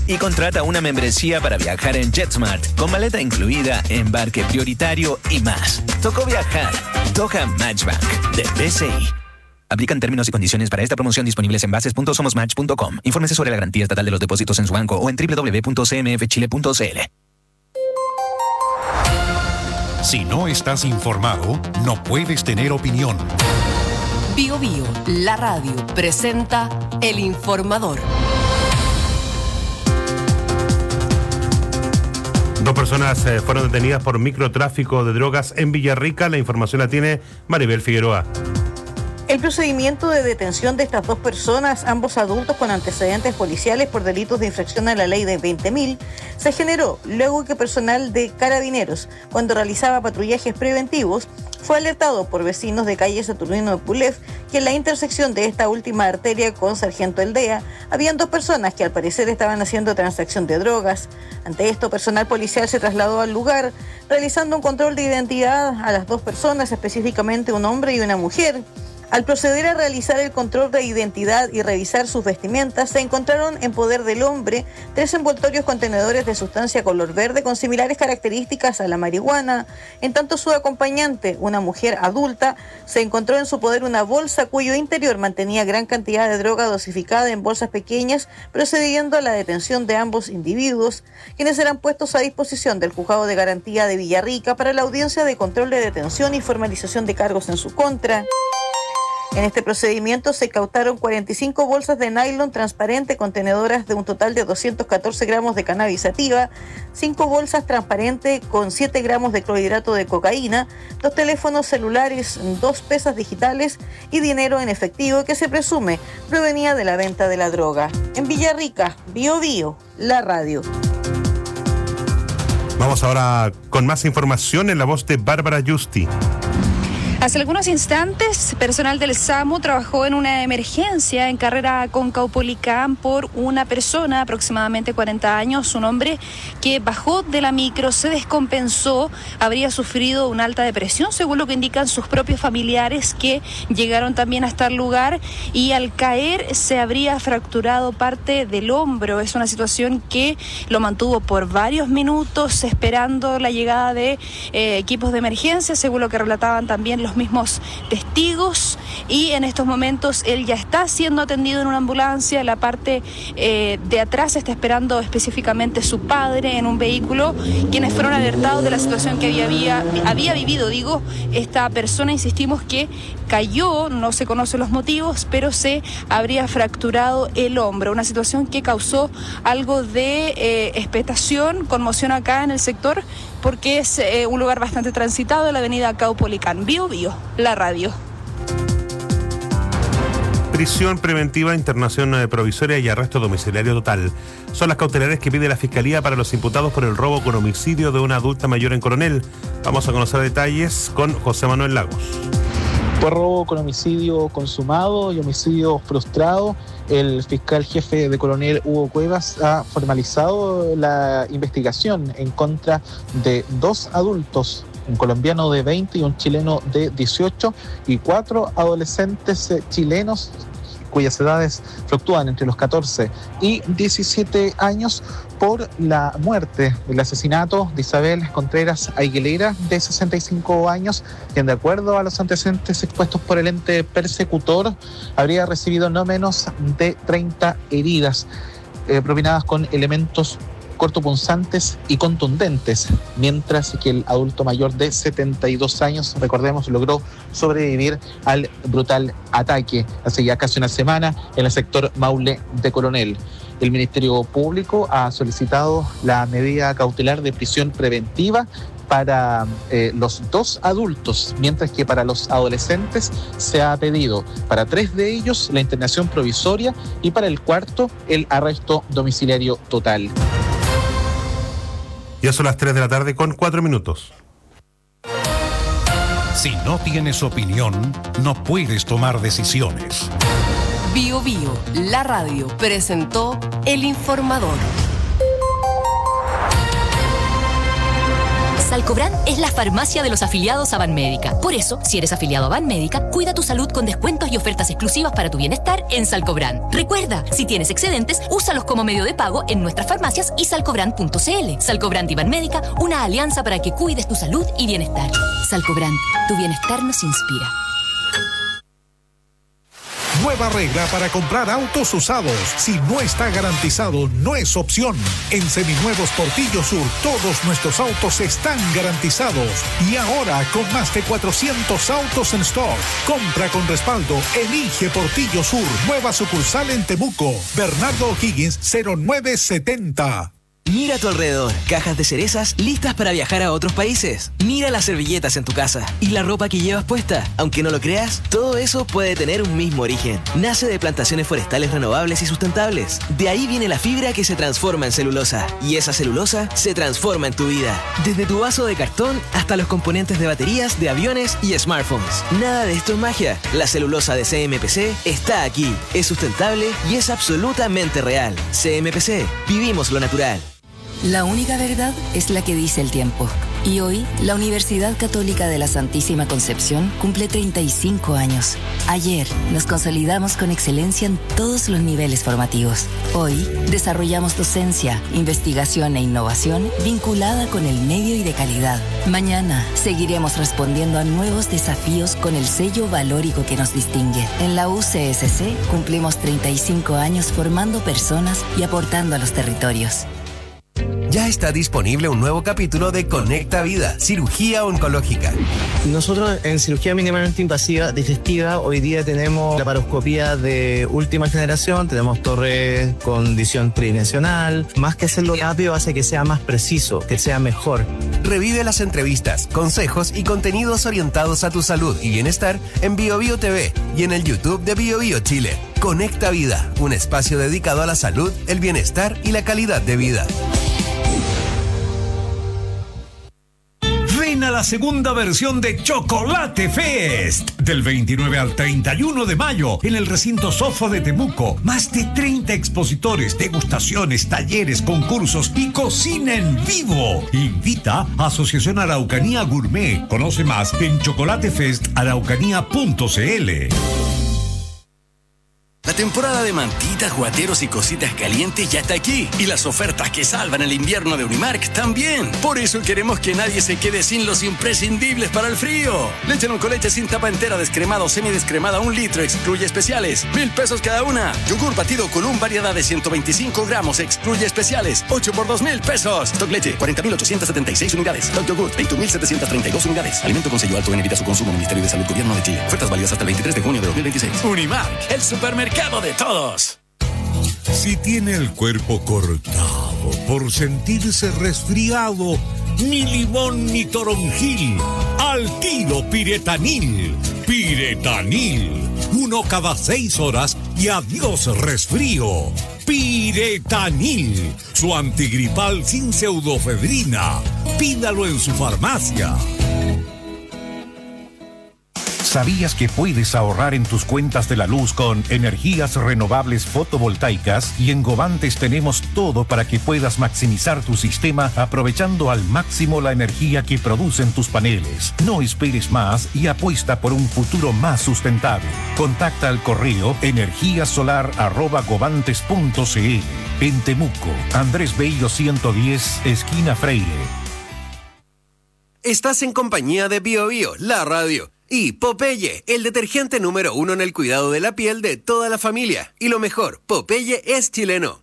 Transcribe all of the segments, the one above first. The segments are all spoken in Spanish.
y contrata una membresía para viajar en JetSmart, con maleta incluida, embarque prioritario y más. Tocó viajar. Toca Matchbank de BCI. Aplican términos y condiciones para esta promoción disponibles en bases.somosmatch.com. Infórmese sobre la garantía estatal de los depósitos en su banco o en www.cmfchile.cl. Si no estás informado, no puedes tener opinión. Bio Bio, la radio, presenta El Informador. 2 personas fueron detenidas por microtráfico de drogas en Villarrica. La información la tiene Maribel Figueroa. El procedimiento de detención de estas 2 personas, ambos adultos con antecedentes policiales por delitos de infracción a la ley de 20.000, se generó luego que personal de Carabineros, cuando realizaba patrullajes preventivos, fue alertado por vecinos de calle Saturnino de Pulef que en la intersección de esta última arteria con Sargento Eldea habían 2 personas que al parecer estaban haciendo transacción de drogas. Ante esto, personal policial se trasladó al lugar, realizando un control de identidad a las 2 personas, específicamente un hombre y una mujer. Al proceder a realizar el control de identidad y revisar sus vestimentas, se encontraron en poder del hombre 3 envoltorios contenedores de sustancia color verde con similares características a la marihuana, en tanto su acompañante, una mujer adulta, se encontró en su poder una bolsa cuyo interior mantenía gran cantidad de droga dosificada en bolsas pequeñas, procediendo a la detención de ambos individuos, quienes serán puestos a disposición del Juzgado de Garantía de Villarrica para la audiencia de control de detención y formalización de cargos en su contra. En este procedimiento se incautaron 45 bolsas de nylon transparente contenedoras de un total de 214 gramos de cannabis sativa, 5 bolsas transparentes con 7 gramos de clorhidrato de cocaína, 2 teléfonos celulares, 2 pesas digitales y dinero en efectivo que se presume provenía de la venta de la droga. En Villarrica, Bio Bio, la radio. Vamos ahora con más información en la voz de Bárbara Justi. Hace algunos instantes, personal del SAMU trabajó en una emergencia en carrera con Caupolicán por una persona, aproximadamente 40 años, un hombre que bajó de la micro, se descompensó, habría sufrido una alta depresión, según lo que indican sus propios familiares que llegaron también hasta el lugar, y al caer se habría fracturado parte del hombro. Es una situación que lo mantuvo por varios minutos esperando la llegada de equipos de emergencia, según lo que relataban también los mismos testigos, y en estos momentos él ya está siendo atendido en una ambulancia. La parte de atrás está esperando específicamente su padre en un vehículo, quienes fueron alertados de la situación que había vivido esta persona. Insistimos que cayó, no se conocen los motivos, pero se habría fracturado el hombro, una situación que causó algo de expectación, conmoción acá en el sector, porque es un lugar bastante transitado de la avenida Caupolicán. Bio Bio, la radio. Prisión preventiva, internación provisoria y arresto domiciliario total. Son las cautelares que pide la Fiscalía para los imputados por el robo con homicidio de una adulta mayor en Coronel. Vamos a conocer detalles con José Manuel Lagos. Por robo con homicidio consumado y homicidio frustrado, el fiscal jefe de Coronel, Hugo Cuevas, ha formalizado la investigación en contra de 2 adultos, un colombiano de 20 y un chileno de 18, y 4 adolescentes chilenos cuyas edades fluctúan entre los 14 y 17 años, por la muerte, el asesinato de Isabel Contreras Aguilera, de 65 años, quien, de acuerdo a los antecedentes expuestos por el ente persecutor, habría recibido no menos de 30 heridas propinadas con elementos cortopunzantes y contundentes, mientras que el adulto mayor de 72 años, recordemos, logró sobrevivir al brutal ataque hace ya casi una semana en el sector Maule de Coronel. El Ministerio Público ha solicitado la medida cautelar de prisión preventiva para los 2 adultos, mientras que para los adolescentes se ha pedido para 3 de ellos la internación provisoria y para el 4º el arresto domiciliario total. Ya son las 3 de la tarde con 4 minutos. Si no tienes opinión, no puedes tomar decisiones. Bio Bio, la radio, presentó El Informador. Salcobrand es la farmacia de los afiliados a Banmédica. Por eso, si eres afiliado a Banmédica, cuida tu salud con descuentos y ofertas exclusivas para tu bienestar en Salcobrand. Recuerda, si tienes excedentes, úsalos como medio de pago en nuestras farmacias y salcobrand.cl. Salcobrand y Banmédica, una alianza para que cuides tu salud y bienestar. Salcobrand, tu bienestar nos inspira. Nueva regla para comprar autos usados. Si no está garantizado, no es opción. En Seminuevos Portillo Sur, todos nuestros autos están garantizados. Y ahora, con más de 400 autos en stock. Compra con respaldo. Elige Portillo Sur. Nueva sucursal en Temuco. Bernardo O'Higgins, 0970. Mira a tu alrededor, cajas de cerezas listas para viajar a otros países. Mira las servilletas en tu casa y la ropa que llevas puesta. Aunque no lo creas, todo eso puede tener un mismo origen. Nace de plantaciones forestales renovables y sustentables. De ahí viene la fibra que se transforma en celulosa. Y esa celulosa se transforma en tu vida. Desde tu vaso de cartón hasta los componentes de baterías, de aviones y smartphones. Nada de esto es magia. La celulosa de CMPC está aquí. Es sustentable y es absolutamente real. CMPC, vivimos lo natural. La única verdad es la que dice el tiempo. Y hoy, la Universidad Católica de la Santísima Concepción cumple 35 años. Ayer, nos consolidamos con excelencia en todos los niveles formativos. Hoy, desarrollamos docencia, investigación e innovación vinculada con el medio y de calidad. Mañana, seguiremos respondiendo a nuevos desafíos con el sello valórico que nos distingue. En la UCSC, cumplimos 35 años formando personas y aportando a los territorios. Ya está disponible un nuevo capítulo de Conecta Vida, cirugía oncológica. Nosotros en cirugía mínimamente invasiva digestiva hoy día tenemos laparoscopía de última generación, tenemos torre con visión tridimensional. Más que hacerlo rápido hace que sea más preciso, que sea mejor. Revive las entrevistas, consejos y contenidos orientados a tu salud y bienestar en BioBio TV y en el YouTube de BioBio Chile. Conecta Vida, un espacio dedicado a la salud, el bienestar y la calidad de vida. Ven a la segunda versión de Chocolate Fest del 29 al 31 de mayo en el recinto Sofo de Temuco. Más de 30 expositores, degustaciones, talleres, concursos y cocina en vivo. Invita a Asociación Araucanía Gourmet. Conoce más en chocolatefestaraucanía.cl. La temporada de mantitas, guateros y cositas calientes ya está aquí. Y las ofertas que salvan el invierno de Unimark también. Por eso queremos que nadie se quede sin los imprescindibles para el frío. Leche Noncoleche sin tapa entera, descremada o semidescremada, 1 litro, excluye especiales, 1,000 pesos cada una. Yogur batido Column, variedad de 125 gramos, excluye especiales, 8 por 2,000 pesos. Stock Leche, 40.876 unidades. Stock Yogur, 21.732 unidades. Alimento con sello alto en evita su consumo. Ministerio de Salud, Gobierno de Chile. Ofertas válidas hasta el 23 de junio de 2026. Unimark, el supermercado de todos. Si tiene el cuerpo cortado por sentirse resfriado, ni limón ni toronjil, al tiro Piretanil. Piretanil, 1 cada 6 horas y adiós resfrío. Piretanil, su antigripal sin pseudofedrina. Pídalo en su farmacia. ¿Sabías que puedes ahorrar en tus cuentas de la luz con energías renovables fotovoltaicas? Y en Govantes tenemos todo para que puedas maximizar tu sistema aprovechando al máximo la energía que producen tus paneles. No esperes más y apuesta por un futuro más sustentable. Contacta al correo energiasolar@govantes.cl. En Temuco, Andrés Bello 110, esquina Freire. Estás en compañía de BioBio, la radio. Y Popeye, el detergente número 1 en el cuidado de la piel de toda la familia. Y lo mejor, Popeye es chileno.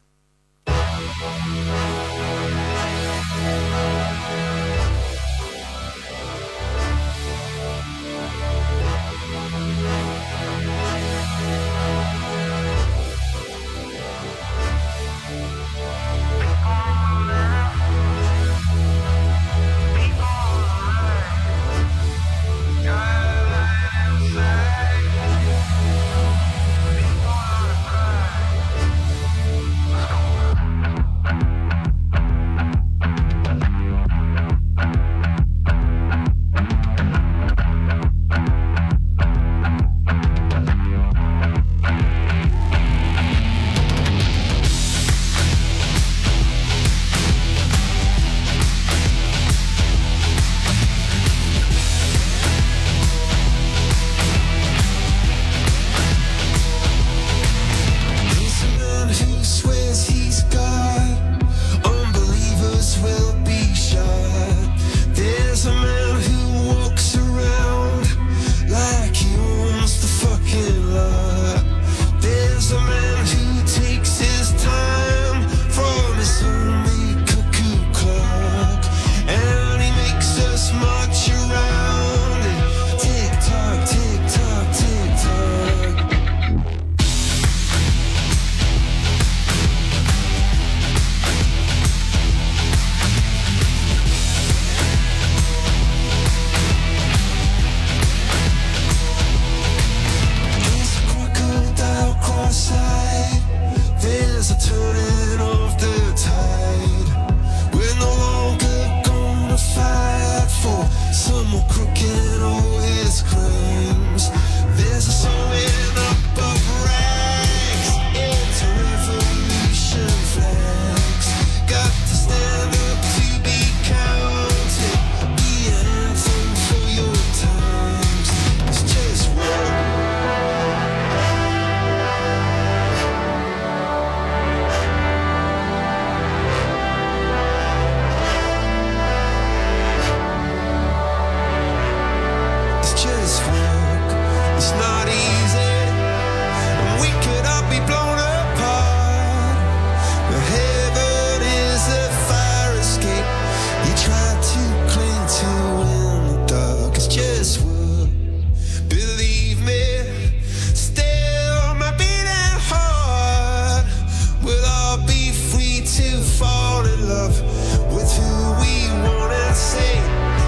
fall in love with who we wanna say.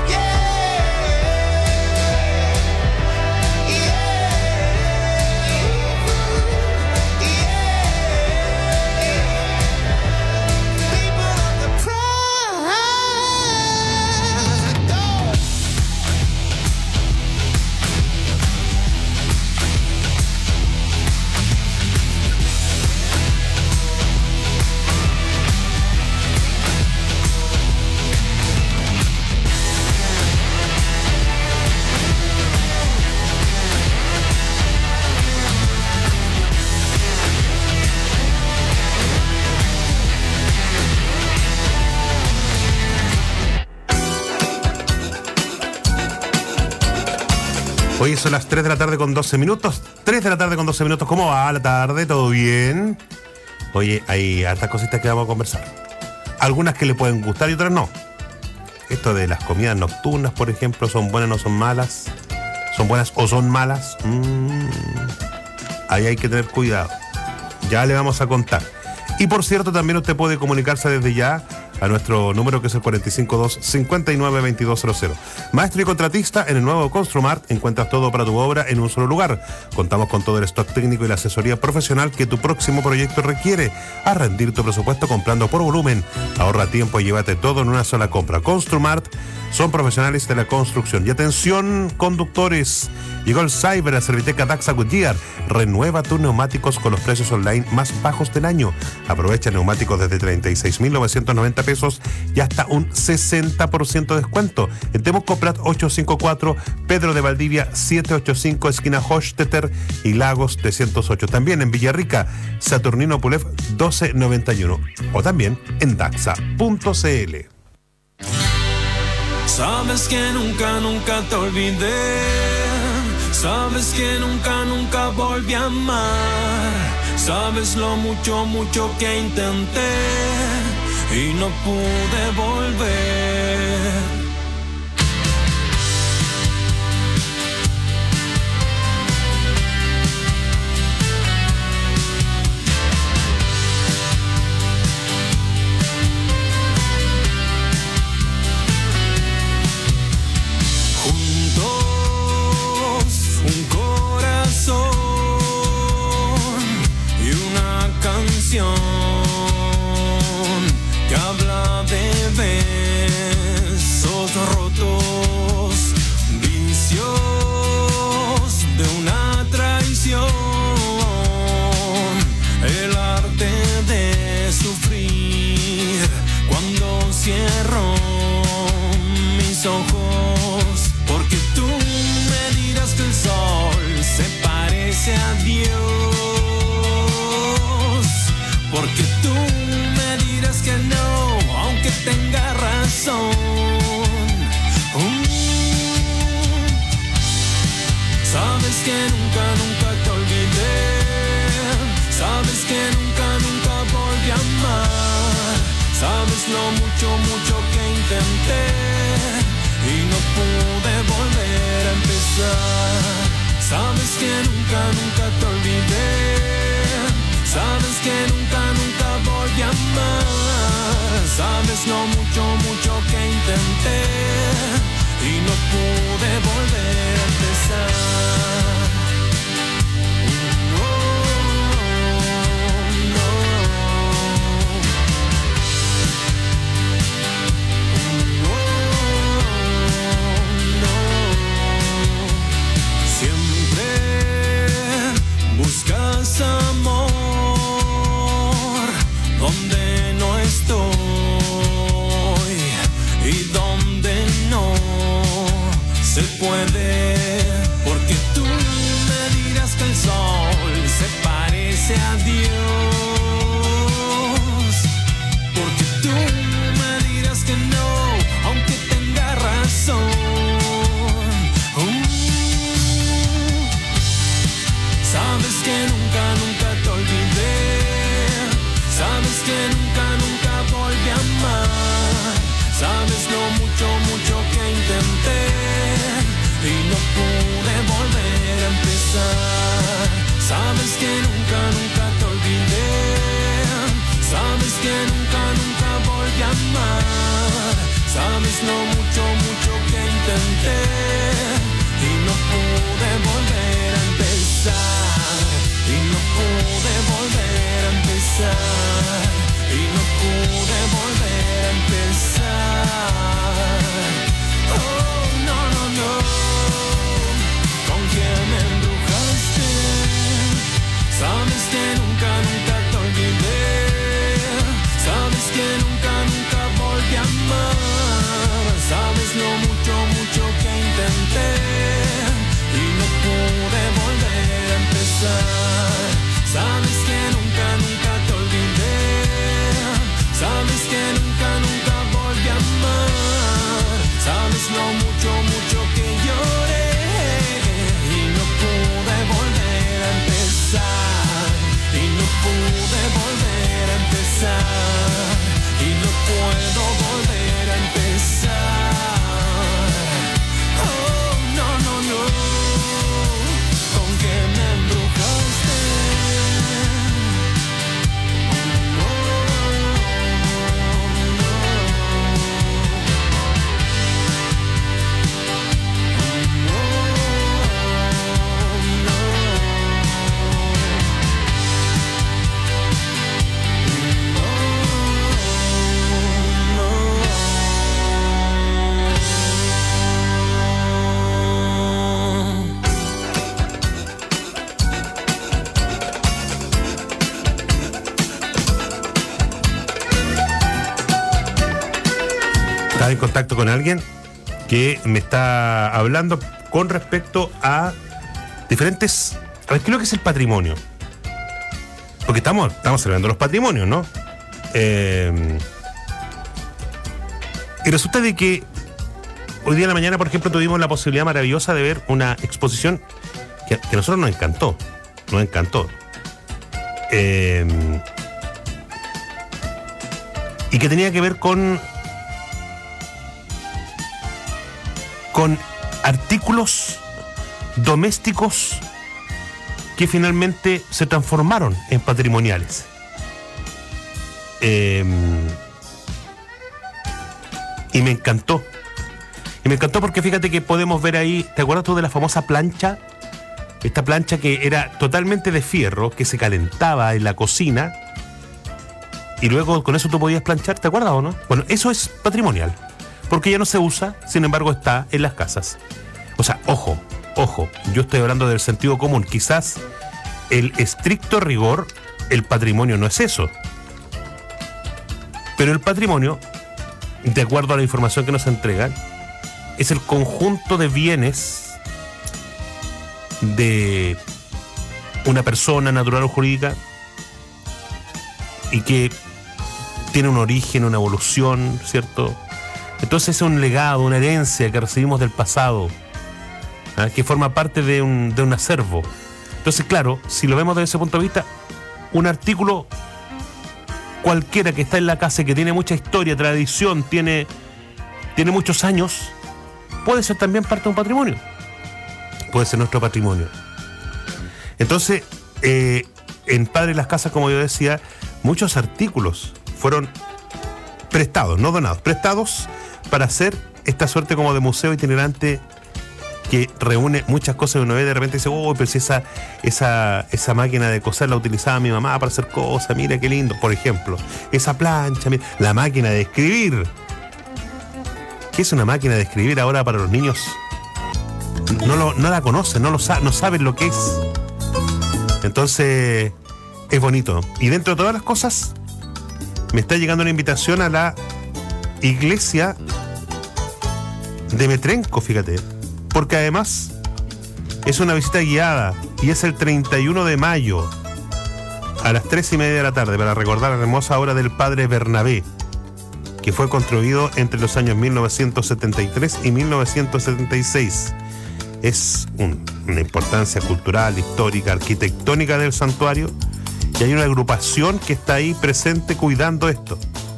Hoy son las 3 de la tarde con 12 minutos. 3 de la tarde con 12 minutos. ¿Cómo va la tarde? ¿Todo bien? Oye, hay hartas cositas que vamos a conversar. Algunas que le pueden gustar y otras no. Esto de las comidas nocturnas, por ejemplo, ¿son buenas o no son malas? ¿Son buenas o son malas? Ahí hay que tener cuidado. Ya le vamos a contar. Y por cierto, también usted puede comunicarse desde ya a nuestro número, que es el 452-592200. Maestro y contratista, en el nuevo Construmart encuentras todo para tu obra en un solo lugar. Contamos con todo el stock técnico y la asesoría profesional que tu próximo proyecto requiere. A rendir tu presupuesto comprando por volumen. Ahorra tiempo y llévate todo en una sola compra. Construmart son profesionales de la construcción. Y atención, conductores. Llegó el Cyber a Serviteca Daxa Goodyear. Renueva tus neumáticos con los precios online más bajos del año. Aprovecha neumáticos desde 36.990 pesos y hasta un 60% de descuento. En Temuco Prat 854, Pedro de Valdivia 785, esquina Hochstetter y Lagos 308. También en Villarrica, Saturnino Pulef 1291. O también en daxa.cl. Sabes que nunca, nunca te olvidé. Sabes que nunca, nunca volví a amar. Sabes lo mucho, mucho que intenté y no pude volver. Que habla de besos rotos, vicios de una traición, el arte de sufrir cuando cierro mis ojos, porque tú me dirás que el sol se parece a Dios. Porque tú me dirás que no, aunque tenga razón. Sabes que nunca, nunca te olvidé. Sabes que nunca, nunca volví a amar. Sabes lo mucho, mucho que intenté y no pude volver a empezar. Sabes que nunca, nunca te olvidé. Sabes que nunca, nunca volví a amar. Sabes lo mucho, mucho que intenté y no pude volver a empezar. Siempre buscas amor donde no estoy y donde no se puede, porque tú me dirás que el sol se parece a Dios, porque tú me dirás que no, aunque tenga razón. Sabes que nunca, nunca te olvidé. Sabes que nunca, nunca volví a amar. Sabes lo mucho, mucho que intenté y no pude volver a empezar. Sabes que nunca, nunca te olvidé. estaba en contacto con alguien que me está hablando con respecto a diferentes... A ver, ¿qué es lo que es el patrimonio? Porque estamos celebrando los patrimonios, ¿no? Y resulta de que hoy día en la mañana, por ejemplo, tuvimos la posibilidad maravillosa de ver una exposición que a nosotros nos encantó. Nos encantó. Y que tenía que ver con artículos domésticos que finalmente se transformaron en patrimoniales. Y me encantó. Y me encantó porque fíjate que podemos ver ahí, ¿te acuerdas tú de la famosa plancha? Esta plancha que era totalmente de fierro, que se calentaba en la cocina y luego con eso tú podías planchar, ¿te acuerdas o no? Bueno, eso es patrimonial, porque ya no se usa, sin embargo está en las casas. O sea, ojo, yo estoy hablando del sentido común. Quizás el estricto rigor, el patrimonio no es eso. Pero el patrimonio, de acuerdo a la información que nos entregan, es el conjunto de bienes de una persona natural o jurídica y que tiene un origen, una evolución, ¿cierto? Entonces es un legado, una herencia que recibimos del pasado, que forma parte de un acervo. Entonces, claro, si lo vemos desde ese punto de vista, un artículo cualquiera que está en la casa y que tiene mucha historia, tradición, tiene muchos años, puede ser también parte de un patrimonio. Puede ser nuestro patrimonio. Entonces, en Padre Las Casas, como yo decía, muchos artículos fueron prestados, no donados, prestados para hacer esta suerte como de museo itinerante que reúne muchas cosas y uno ve de repente y dice, oh, pero si esa máquina de coser la utilizaba mi mamá para hacer cosas, mira qué lindo. Por ejemplo, esa plancha, mira, la máquina de escribir. ¿Qué es una máquina de escribir ahora para los niños? No la conocen, no saben lo que es. Entonces, es bonito. Y dentro de todas las cosas, me está llegando una invitación a la iglesia de Metrenco, fíjate. Porque además es una visita guiada y es el 31 de mayo a las 3:30 de la tarde para recordar la hermosa obra del padre Bernabé, que fue construido entre los años 1973 y 1976. Es una importancia cultural, histórica, arquitectónica del santuario, y hay una agrupación que está ahí presente cuidando esto.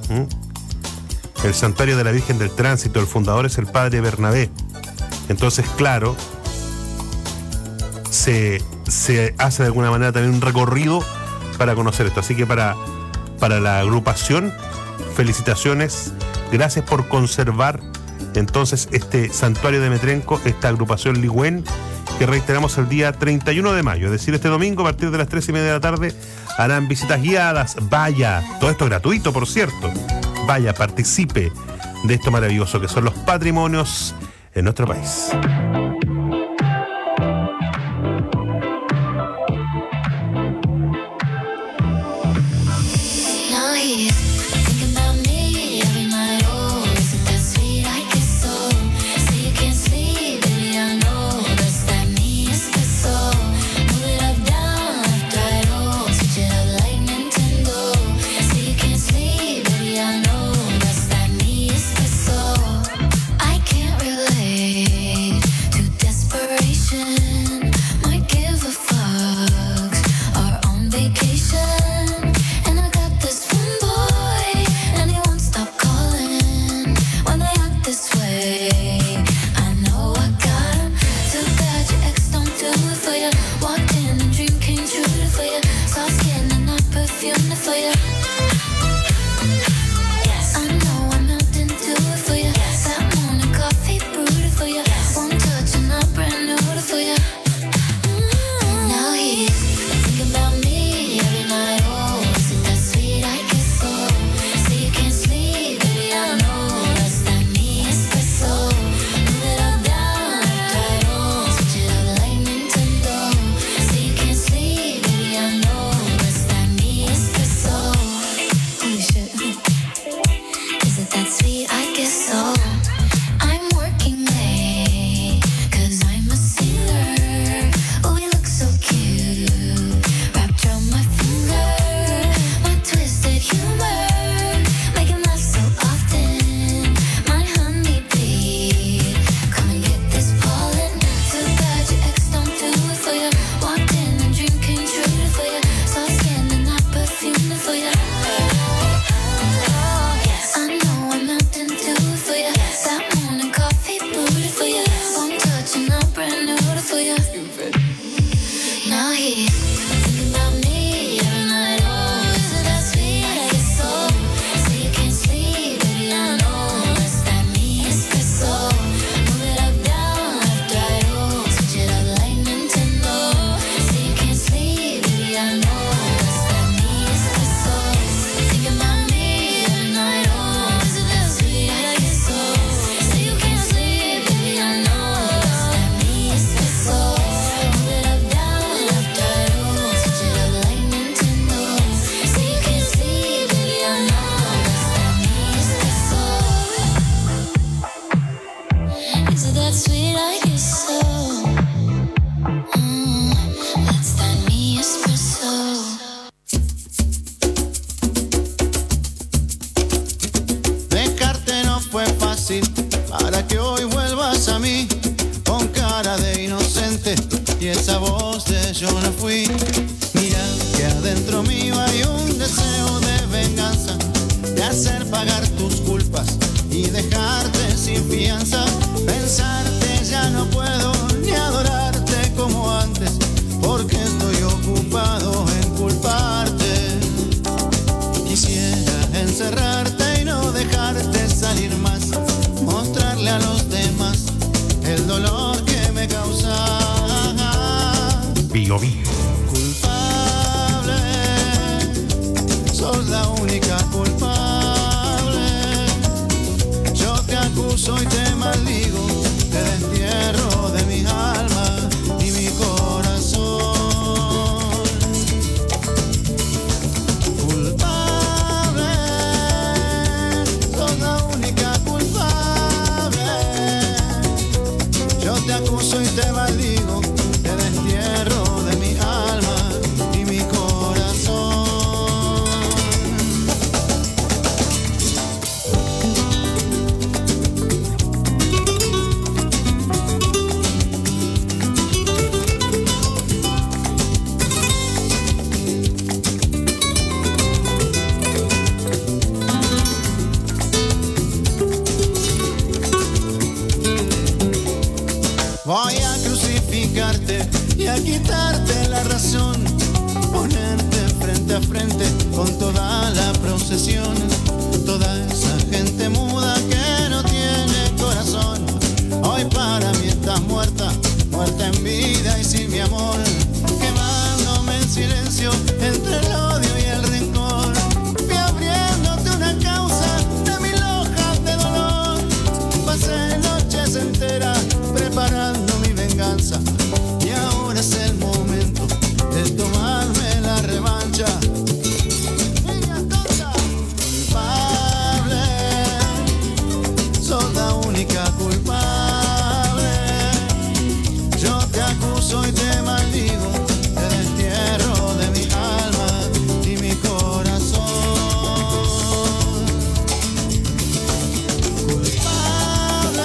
El santuario de la Virgen del Tránsito, el fundador es el padre Bernabé. Entonces, claro, se hace de alguna manera también un recorrido para conocer esto. Así que para la agrupación, felicitaciones, gracias por conservar entonces este santuario de Metrenco, esta agrupación Ligüen, que reiteramos el día 31 de mayo, es decir, este domingo a partir de las 3:30 de la tarde harán visitas guiadas. Vaya, todo esto gratuito, por cierto. Vaya, participe de esto maravilloso que son los patrimonios en nuestro país. Is it that sweet? I guess so. fácil para que hoy vuelvas a mí con cara de inocente y esa voz de yo no fui. Mira que adentro mío hay un deseo de venganza, de hacer pagar tus culpas y dejarte sin fianza. Pensarte ya no puedo ni adorarte como antes, porque estoy ocupado en culparte. Quisiera encerrarte y no dejarte salir más, mostrarle a los demás el dolor que me causa. Bio Bio. Culpable, sos la única culpable. Yo te acuso y te maldigo, te destierro de mi alma y mi corazón. Culpable, sos la única culpable. Yo te acuso y te maldigo, te destierro de mi alma y mi corazón. Voy a crucificarte y a quitarte la razón, ponerte frente a frente con toda la procesión, toda esa gente muda que no tiene corazón. Hoy para mí estás muerta, muerta en vida y sin mi amor, quemándome en silencio entre el odio y el rencor. Fui abriéndote una causa de 1000 hojas de dolor, pasé noches enteras preparando mi venganza y ahora es el momento de tomarme la revancha. Niña tonta, culpable, sos la única culpable. Yo te acuso y te maldigo, te destierro de mi alma y mi corazón. Culpable,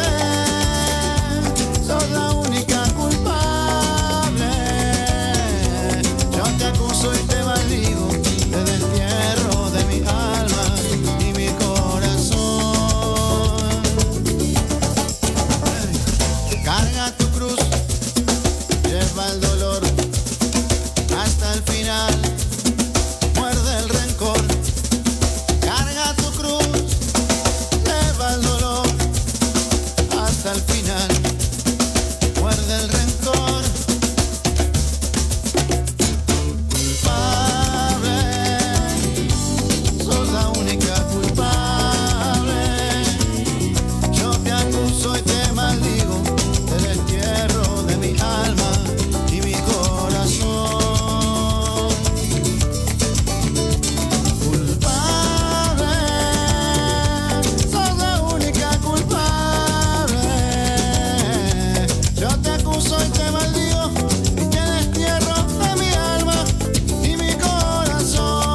sos la única culpable. Yo te acuso y te maldigo, te destierro de mi alma y mi corazón. Carga tu cruz, lleva el dolor hasta el final, muerde el rencor. Carga tu cruz, lleva el dolor hasta el final, muerde el rencor. Culpable, sos la única culpable. Yo te acuso y te maldigo, te destierro de mi alma y mi corazón. Culpable, sos la única culpable. Yo te acuso y te maldigo y te destierro de mi alma y mi corazón.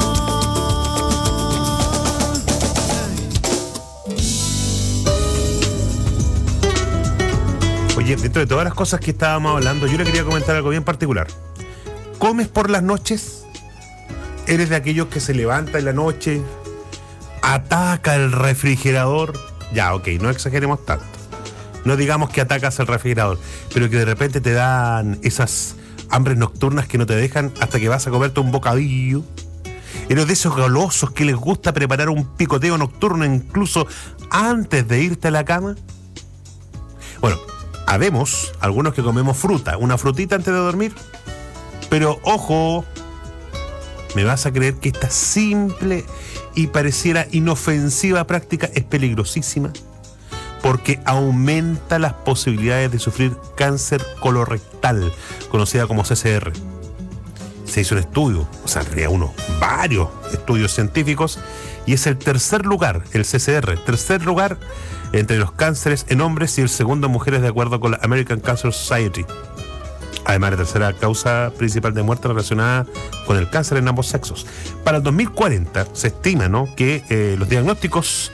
Oye, dentro de todas las cosas que estábamos hablando, yo le quería comentar algo bien particular. ¿Comes por las noches? ¿Eres de aquellos que se levanta en la noche, ataca el refrigerador? Ya, ok, no exageremos tanto. No digamos que atacas el refrigerador, pero que de repente te dan esas hambres nocturnas que no te dejan hasta que vas a comerte un bocadillo. ¿Eres de esos golosos que les gusta preparar un picoteo nocturno incluso antes de irte a la cama? Bueno, habemos algunos que comemos fruta, una frutita antes de dormir. Pero ojo, me vas a creer que esta simple y pareciera inofensiva práctica es peligrosísima, porque aumenta las posibilidades de sufrir cáncer colorectal, conocida como CCR. Se hizo un estudio, o sea, en realidad varios estudios científicos, y es el tercer lugar, el CCR, tercer lugar entre los cánceres en hombres y el segundo en mujeres, de acuerdo con la American Cancer Society. Además, la tercera causa principal de muerte relacionada con el cáncer en ambos sexos. Para el 2040 se estima, ¿no?, que los diagnósticos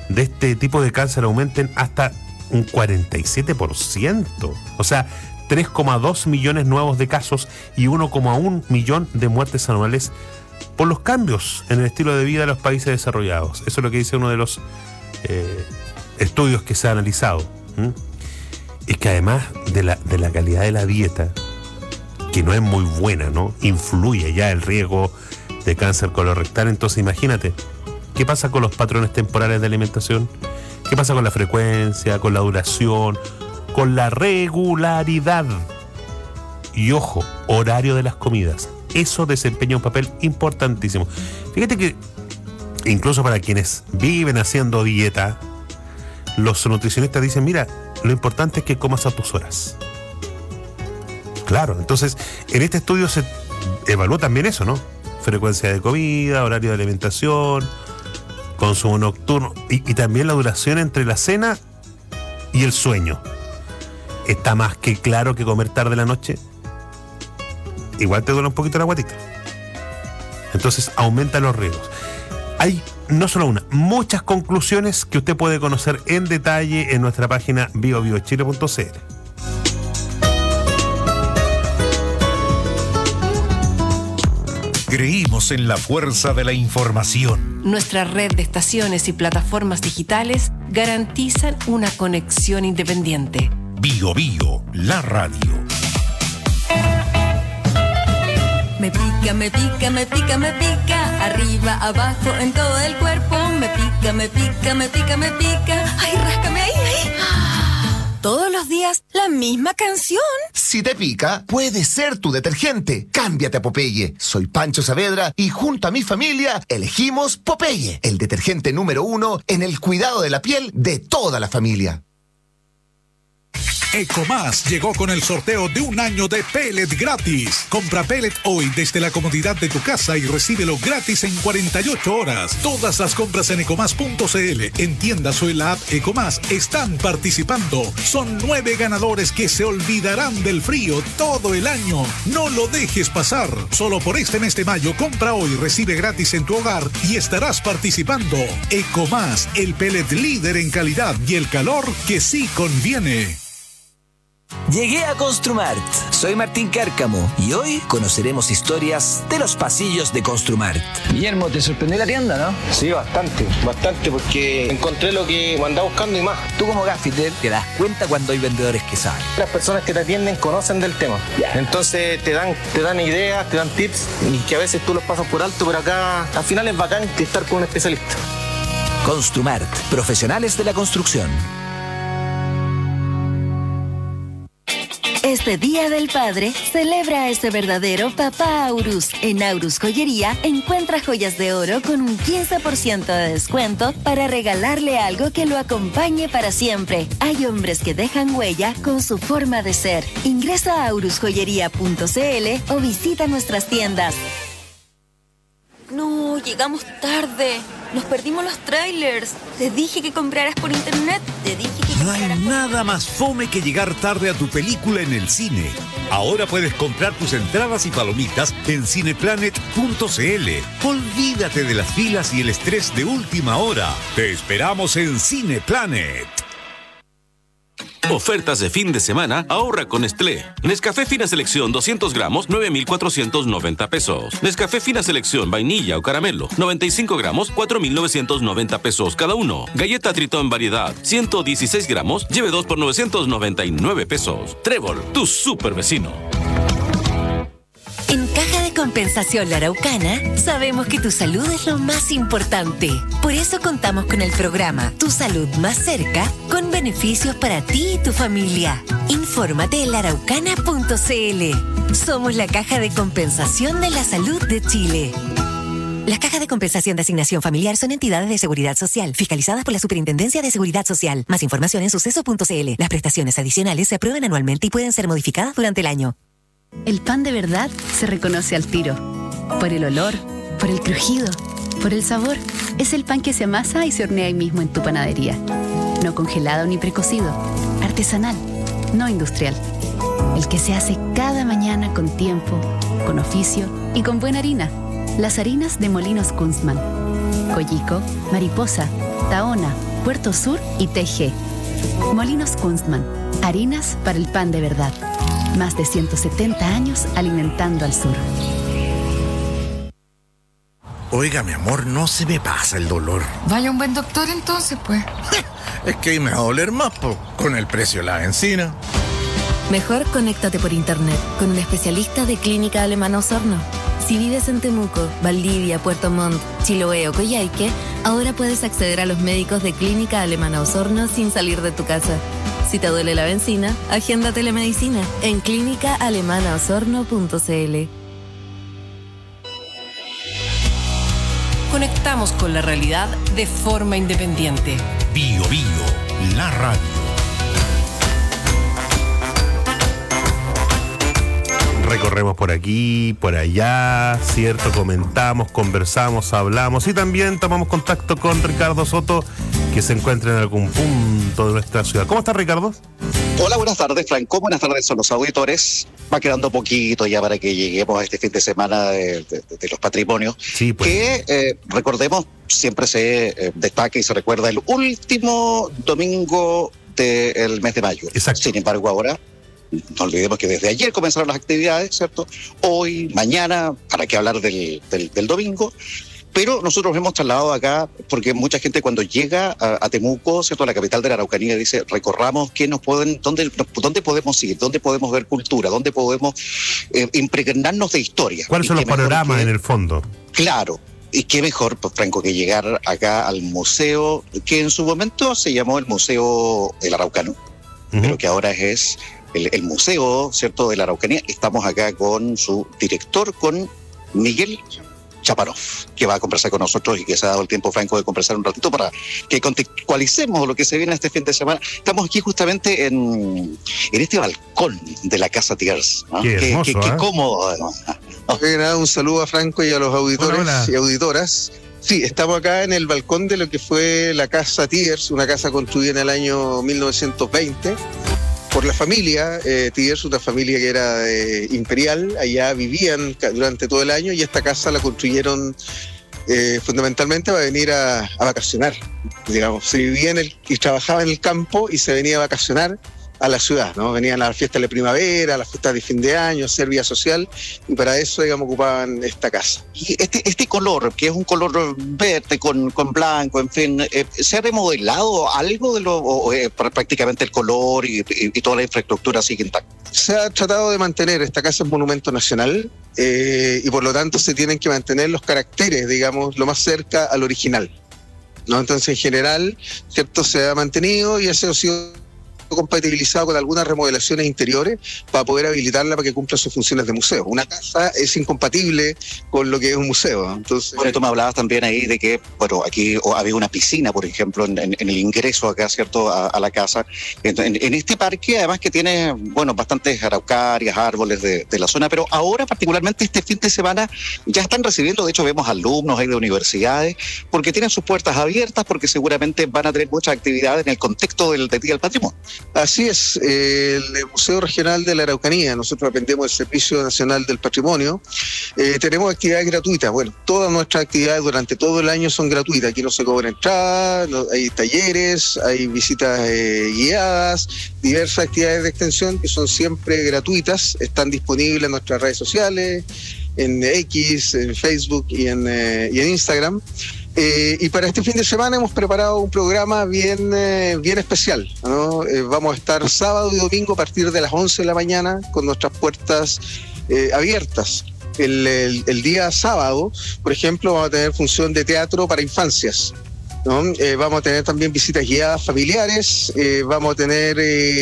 de este tipo de cáncer aumenten hasta un 47%. O sea, 3,2 millones nuevos de casos y 1,1 millón de muertes anuales por los cambios en el estilo de vida de los países desarrollados. Eso es lo que dice uno de los estudios que se ha analizado. Es que además de la calidad de la dieta, que no es muy buena, ¿no?, influye ya el riesgo de cáncer colorectal. Entonces imagínate, ¿qué pasa con los patrones temporales de alimentación? ¿Qué pasa con la frecuencia, con la duración, con la regularidad? Y ojo, horario de las comidas. Eso desempeña un papel importantísimo. Fíjate que incluso para quienes viven haciendo dieta, los nutricionistas dicen, mira, lo importante es que comas a tus horas. Claro, entonces en este estudio se evaluó también eso, ¿no? Frecuencia de comida, horario de alimentación, consumo nocturno y también la duración entre la cena y el sueño. Está más que claro que comer tarde la noche igual te duele un poquito la guatita. Entonces aumenta los riesgos. Hay no solo una, muchas conclusiones que usted puede conocer en detalle en nuestra página biobiochile.cl. Creímos en la fuerza de la información. Nuestra red de estaciones y plataformas digitales garantizan una conexión independiente. Bio Bio, la radio. Me pica, me pica, me pica, me pica. Arriba, abajo, en todo el cuerpo. Me pica, me pica, me pica, me pica. Ay, ráscame ahí, ahí. Todos los días, la misma canción. Si te pica, puede ser tu detergente. Cámbiate a Popeye. Soy Pancho Saavedra y junto a mi familia elegimos Popeye, el detergente número 1 en el cuidado de la piel de toda la familia. Ecomás llegó con el sorteo de un año de pellet gratis. Compra pellet hoy desde la comodidad de tu casa y recíbelo gratis en 48 horas. Todas las compras en ecomás.cl, en tiendas o en la app Ecomás están participando. Son 9 ganadores que se olvidarán del frío todo el año. No lo dejes pasar. Solo por este mes de mayo, compra hoy, recibe gratis en tu hogar y estarás participando. Ecomás, el pellet líder en calidad y el calor que sí conviene. Llegué a Construmart. Soy Martín Cárcamo y hoy conoceremos historias de los pasillos de Construmart. Guillermo, ¿te sorprendió la tienda, no? Sí, bastante, porque encontré lo que andaba buscando y más. Tú como gaffiter te das cuenta cuando hay vendedores que saben. Las personas que te atienden conocen del tema. Entonces te dan ideas, te dan tips y que a veces tú los pasas por alto, pero acá al final es bacán estar con un especialista. Construmart, profesionales de la construcción. Este Día del Padre, celebra a ese verdadero papá Aurus. En Aurus Joyería, encuentra joyas de oro con un 15% de descuento para regalarle algo que lo acompañe para siempre. Hay hombres que dejan huella con su forma de ser. Ingresa a aurusjoyería.cl o visita nuestras tiendas. No, llegamos tarde. Nos perdimos los trailers. Te dije que compraras por internet. No hay nada más fome que llegar tarde a tu película en el cine. Ahora puedes comprar tus entradas y palomitas en cineplanet.cl. Olvídate de las filas y el estrés de última hora. Te esperamos en Cineplanet. Ofertas de fin de semana, ahorra con Nestlé. Nescafé Fina Selección 200 gramos, 9,490 pesos. Nescafé Fina Selección vainilla o caramelo, 95 gramos, 4,990 pesos cada uno. Galleta Tritón variedad, 116 gramos, lleve 2 por 999 pesos. Trébol, tu super vecino. En Caja de Compensación La Araucana, sabemos que tu salud es lo más importante. Por eso contamos con el programa Tu Salud Más Cerca, con beneficios para ti y tu familia. Infórmate en laraucana.cl. Somos la Caja de Compensación de la Salud de Chile. Las cajas de compensación de asignación familiar son entidades de seguridad social, fiscalizadas por la Superintendencia de Seguridad Social. Más información en suceso.cl. Las prestaciones adicionales se aprueban anualmente y pueden ser modificadas durante el año. El pan de verdad se reconoce al tiro. Por el olor, por el crujido, por el sabor. Es el pan que se amasa y se hornea ahí mismo en tu panadería. No congelado ni precocido. Artesanal, no industrial. El que se hace cada mañana con tiempo, con oficio y con buena harina. Las harinas de Molinos Kunstmann. Collico, Mariposa, Tahona, Puerto Sur y TG. Molinos Kunstmann, harinas para el pan de verdad. Más de 170 años alimentando al sur. Oiga, mi amor, no se me pasa el dolor. Vaya un buen doctor entonces, pues. Es que ahí me va a doler más, con el precio de la benzina. Mejor conéctate por internet con un especialista de Clínica Alemana Osorno. Si vives en Temuco, Valdivia, Puerto Montt, Chiloé o Coyhaique, ahora puedes acceder a los médicos de Clínica Alemana Osorno sin salir de tu casa. Si te duele la benzina, agenda telemedicina en clínicaalemanaosorno.cl. Conectamos con la realidad de forma independiente. Bio Bio, la radio. Recorremos por aquí, por allá, ¿cierto? Comentamos, conversamos, hablamos y también tomamos contacto con Ricardo Soto, que se encuentra en algún punto de nuestra ciudad. ¿Cómo estás, Ricardo? Hola, buenas tardes, Franco. Buenas tardes a los auditores. Va quedando poquito ya para que lleguemos a este fin de semana de los patrimonios. Sí, pues. Que, recordemos, siempre se destaca y se recuerda el último domingo del mes de mayo. Exacto. Sin embargo, ahora no olvidemos que desde ayer comenzaron las actividades, ¿cierto? Hoy, mañana, para qué hablar del domingo. Pero nosotros hemos trasladado acá, porque mucha gente cuando llega a Temuco, ¿cierto?, a la capital de la Araucanía, dice, recorramos dónde podemos ir, dónde podemos ver cultura, dónde podemos impregnarnos de historia. ¿Cuáles son los panoramas en el fondo? Claro. Y qué mejor, pues, Franco, que llegar acá al museo, que en su momento se llamó el Museo El Araucano, pero que ahora es el Museo, ¿cierto?, de la Araucanía. Estamos acá con su director, con Miguel Chaparov, que va a conversar con nosotros y que se ha dado el tiempo, Franco, de conversar un ratito para que contextualicemos lo que se viene este fin de semana. Estamos aquí justamente en este balcón de la Casa Thiers, ¿no? Qué hermoso, qué cómodo, además. Un saludo a Franco y a los auditores y auditoras. Sí, estamos acá en el balcón de lo que fue la Casa Thiers, una casa construida en el año 1920 por la familia Thiers, una familia que era imperial. Allá vivían durante todo el año y esta casa la construyeron fundamentalmente para venir a vacacionar. Digamos, se vivía y trabajaba en el campo y se venía a vacacionar a la ciudad, ¿no? Venían a las fiestas de primavera, a las fiestas de fin de año, hacer vida social, y para eso, digamos, ocupaban esta casa. Y este color, que es un color verde con blanco, en fin, ¿se ha remodelado algo de prácticamente el color y toda la infraestructura sigue intacta? Se ha tratado de mantener, esta casa es monumento nacional, y por lo tanto se tienen que mantener los caracteres, digamos, lo más cerca al original, ¿no? Entonces, en general, ¿cierto?, se ha mantenido y eso ha sido compatibilizado con algunas remodelaciones interiores para poder habilitarla para que cumpla sus funciones de museo. Una casa es incompatible con lo que es un museo. Entonces, bueno, tú me hablabas también ahí de que, bueno, aquí había una piscina, por ejemplo, en el ingreso acá, ¿cierto?, a la casa. En este parque, además que tiene, bueno, bastantes araucarias, árboles de la zona, pero ahora particularmente este fin de semana ya están recibiendo, de hecho vemos alumnos ahí de universidades, porque tienen sus puertas abiertas, porque seguramente van a tener muchas actividades en el contexto del Día del Patrimonio. Así es, el Museo Regional de la Araucanía, nosotros dependemos del Servicio Nacional del Patrimonio, tenemos actividades gratuitas. Bueno, todas nuestras actividades durante todo el año son gratuitas, aquí no se cobra entrada, hay talleres, hay visitas guiadas, diversas actividades de extensión que son siempre gratuitas, están disponibles en nuestras redes sociales, en X, en Facebook y en Instagram. Y para este fin de semana hemos preparado un programa bien especial, ¿no? Vamos a estar sábado y domingo a partir de las 11 de la mañana con nuestras puertas abiertas. El día sábado, por ejemplo, vamos a tener función de teatro para infancias, ¿no? Vamos a tener también visitas guiadas familiares, vamos a tener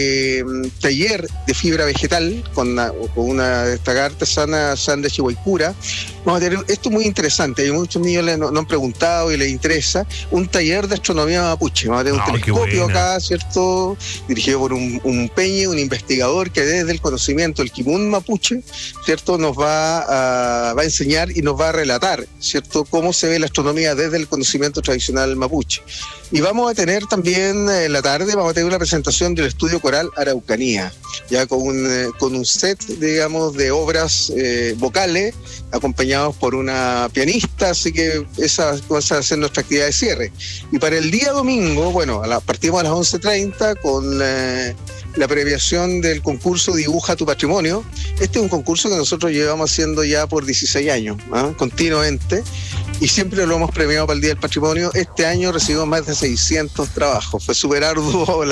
taller de fibra vegetal con una destacada artesana, Sandra Chihuaycura. Vamos a tener, esto es muy interesante, hay muchos niños nos han preguntado y les interesa, un taller de astronomía mapuche. Vamos a tener un telescopio acá, ¿cierto?, dirigido por un peñe, un investigador que desde el conocimiento del Kimun mapuche, ¿cierto?, nos va a enseñar y nos va a relatar, ¿cierto?, cómo se ve la astronomía desde el conocimiento tradicional mapuche. mapuche. Y vamos a tener también en la tarde, vamos a tener una presentación del Estudio Coral Araucanía, ya con un set, digamos, de obras vocales, acompañados por una pianista, así que esa va a ser nuestra actividad de cierre. Y para el día domingo, bueno, partimos a las 11:30 con la premiación del concurso Dibuja tu Patrimonio. Este es un concurso que nosotros llevamos haciendo ya por 16 años, continuamente, y siempre lo hemos premiado para el Día del Patrimonio. Este año recibimos más de 600 trabajos. Fue súper arduo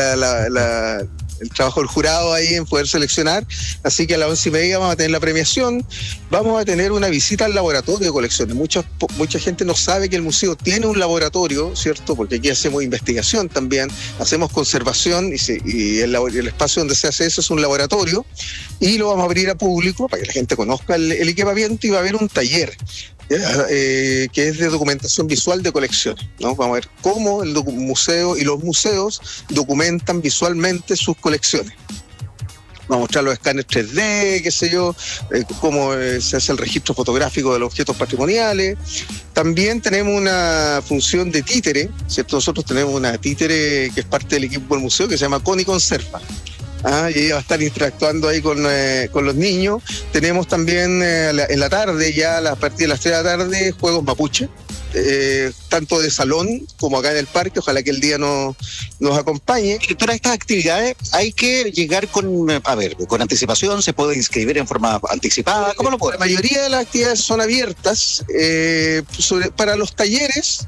el trabajo del jurado ahí en poder seleccionar, así que a las 11:30 vamos a tener la premiación. Vamos a tener una visita al laboratorio de colecciones. Mucha gente no sabe que el museo tiene un laboratorio, ¿cierto? Porque aquí hacemos investigación también, hacemos conservación y el espacio donde se hace eso es un laboratorio, y lo vamos a abrir a público para que la gente conozca el equipamiento, y va a haber un taller que es de documentación visual de colecciones, ¿no? Vamos a ver cómo el museo y los museos documentan visualmente sus colecciones. Vamos a mostrar los escáneres 3D, qué sé yo, cómo se hace el registro fotográfico de los objetos patrimoniales. También tenemos una función de títere, ¿cierto? Nosotros tenemos una títere que es parte del equipo del museo que se llama Connie Conserva. Y ella va a estar interactuando ahí con los niños. Tenemos también en la tarde, ya a partir de las 3 de la tarde, juegos mapuche, tanto de salón como acá en el parque. Ojalá que el día nos acompañe. Para estas actividades hay que llegar con anticipación, se puede inscribir en forma anticipada. ¿Cómo lo puede? La mayoría de las actividades son abiertas. Para los talleres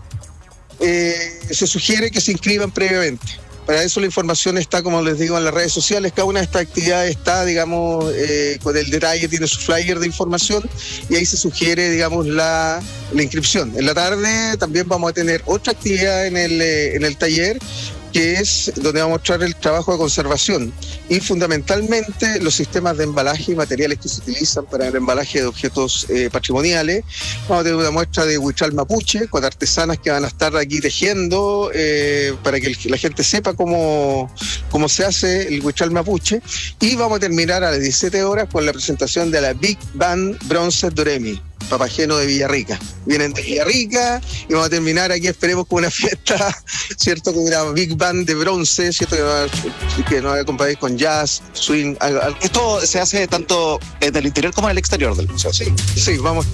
se sugiere que se inscriban previamente. Para eso la información está, como les digo, en las redes sociales. Cada una de estas actividades está, digamos, con el detalle, tiene su flyer de información, y ahí se sugiere, digamos, la inscripción. En la tarde también vamos a tener otra actividad en el taller, que es donde vamos a mostrar el trabajo de conservación y fundamentalmente los sistemas de embalaje y materiales que se utilizan para el embalaje de objetos patrimoniales. Vamos a tener una muestra de huichal mapuche con artesanas que van a estar aquí tejiendo para que la gente sepa cómo se hace el huichal mapuche, y vamos a terminar a las 17 horas con la presentación de la Big Band Bronce Doremi, papageno de Villarrica. Vienen de Villarrica y vamos a terminar aquí, esperemos, con una fiesta, ¿cierto? Con una Big Band de bronce, ¿cierto? Que nos va a acompañar con jazz, swing. ¿Esto se hace tanto en el interior como en el exterior del museo? Sí, vamos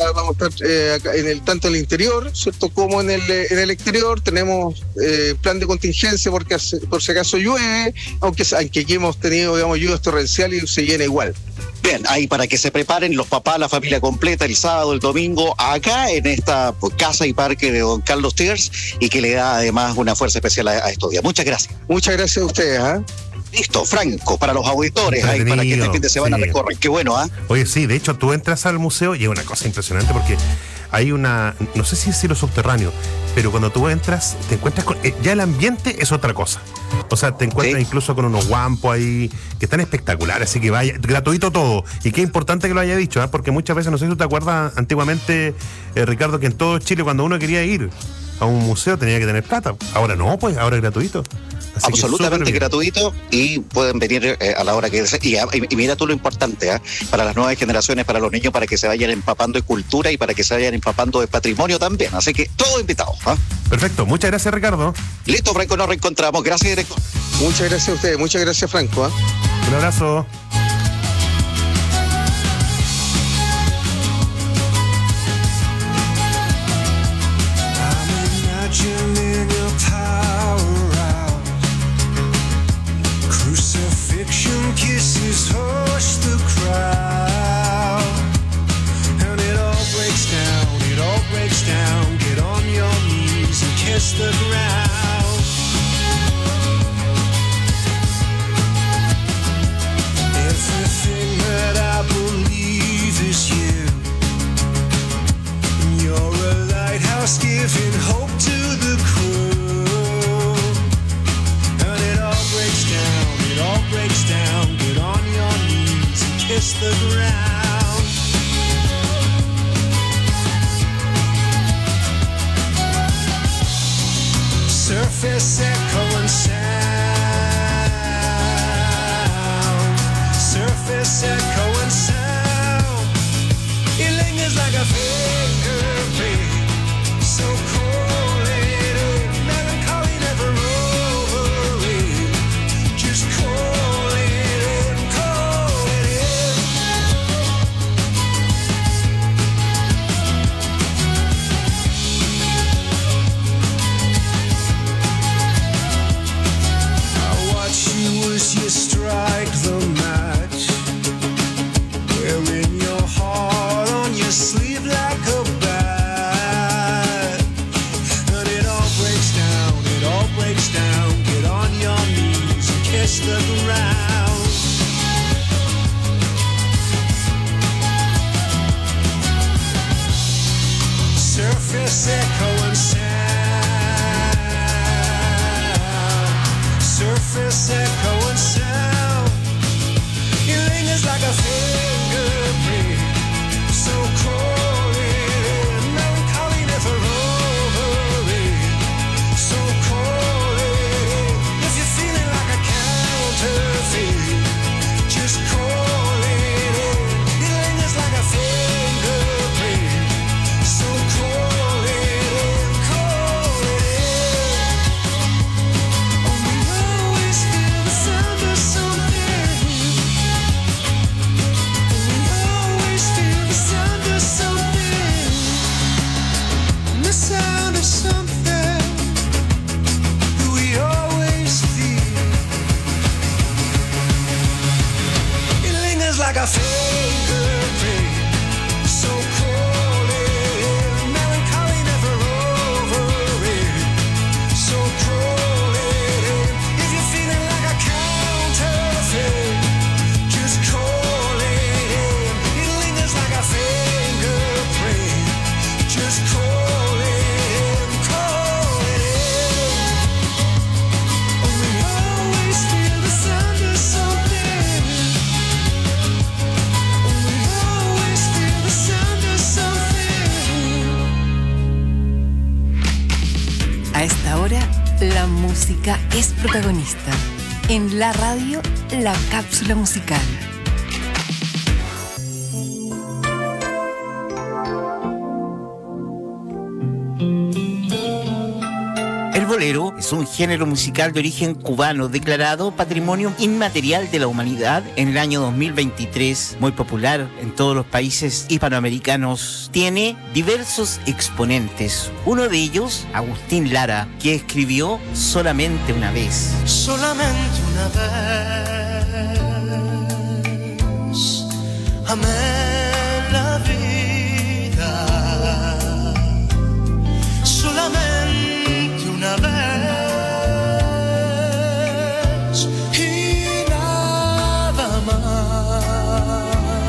a estar acá tanto en el interior, ¿cierto? Como en el exterior. Tenemos plan de contingencia porque por si acaso llueve, aunque aquí hemos tenido, digamos, lluvias torrenciales y se llena igual. Bien, ahí para que se preparen los papás, la familia completa, el sábado, el domingo, acá en esta casa y parque de don Carlos Thiers, y que le da además una fuerza especial a estos días. Muchas gracias. Muchas gracias a ustedes. Listo, Franco, para los auditores, ahí, para que este fin de semana recorren. Qué bueno, Oye, sí, de hecho tú entras al museo y es una cosa impresionante porque hay no sé si decirlo subterráneo, pero cuando tú entras te encuentras con, ya el ambiente es otra cosa. O sea, te encuentras incluso con unos guampos ahí que están espectaculares, así que vaya, gratuito todo. Y qué importante que lo haya dicho, porque muchas veces, no sé si tú te acuerdas antiguamente, Ricardo, que en todo Chile cuando uno quería ir a un museo tenía que tener plata. Ahora no, pues ahora es gratuito. Así absolutamente gratuito, y pueden venir a la hora que deseen. Y mira tú lo importante, para las nuevas generaciones, para los niños, para que se vayan empapando de cultura y para que se vayan empapando de patrimonio también. Así que todos invitados. Perfecto, muchas gracias, Ricardo. Listo, Franco, nos reencontramos. Gracias, director. Muchas gracias a ustedes, muchas gracias, Franco. Un abrazo. The ground. Everything that I believe is you. You're a lighthouse giving hope to the crew. And it all breaks down. Get on your knees and kiss the ground. Surface echo and sound. Surface echo and sound. It lingers like a fingerprint, so cold it kiss the ground. Surface echo and sound. Surface echo and sound. It lingers like a fingerprint, so cold and melancholy, never over it. So cold, if you're feeling like a counterfeit, just call it in. It lingers like a fingerprint, so call it in, call it in. Oh, we always feel the sound of something. Oh, we always feel the sound of something. The sound of something that we always feel. It lingers like a fingerprint, so cold and melancholy, never over it. So cold and if you're feeling like a counterfeit, just call it in. It lingers like a fingerprint, just call it in, call it in. Oh, we always feel the sound of something. Oh, we always feel the sound of something. A esta hora, la música es protagonista. En la radio, la cápsula musical. El bolero es un género musical de origen cubano declarado Patrimonio Inmaterial de la Humanidad en el año 2023, muy popular en todos los países hispanoamericanos. Tiene diversos exponentes. Uno de ellos, Agustín Lara, que escribió Solamente una vez. Solamente una vez amé la vida. Solamente una vez y nada más.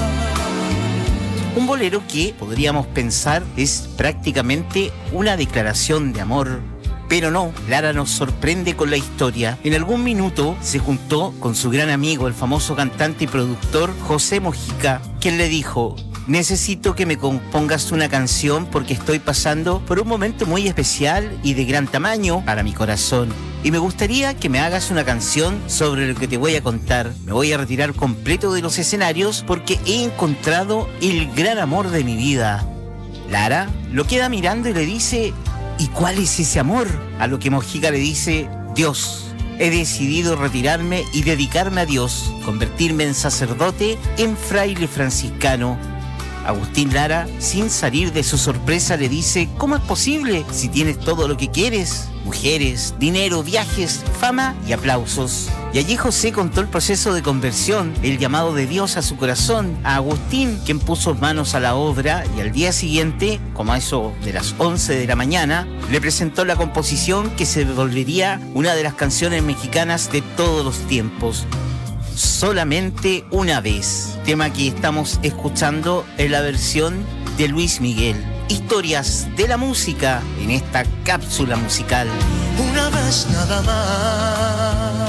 Un bolero que podríamos pensar es prácticamente una declaración de amor. Pero no, Lara nos sorprende con la historia. En algún minuto se juntó con su gran amigo, el famoso cantante y productor José Mojica, quien le dijo: necesito que me compongas una canción porque estoy pasando por un momento muy especial y de gran tamaño para mi corazón. Y me gustaría que me hagas una canción sobre lo que te voy a contar. Me voy a retirar completo de los escenarios porque he encontrado el gran amor de mi vida. Lara lo queda mirando y le dice: ¿y cuál es ese amor? A lo que Mojica le dice: Dios. He decidido retirarme y dedicarme a Dios, convertirme en sacerdote, en fraile franciscano. Agustín Lara, sin salir de su sorpresa, le dice: ¿cómo es posible si tienes todo lo que quieres? Mujeres, dinero, viajes, fama y aplausos. Y allí José contó el proceso de conversión, el llamado de Dios a su corazón, a Agustín, quien puso manos a la obra, y al día siguiente, como a eso de las 11 de la mañana, le presentó la composición que se volvería una de las canciones mexicanas de todos los tiempos. Solamente una vez, tema que estamos escuchando en la versión de Luis Miguel. Historias de la música en esta cápsula musical. Una vez nada más